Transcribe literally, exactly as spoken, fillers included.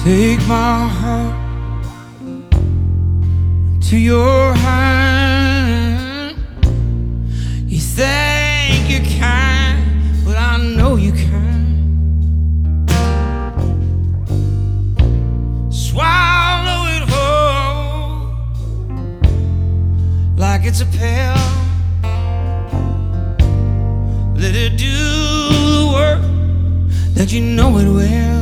Take my heart to your hand. You think you can, but I know you can. Swallow it whole like it's a pill. Let it do the work that you know it will.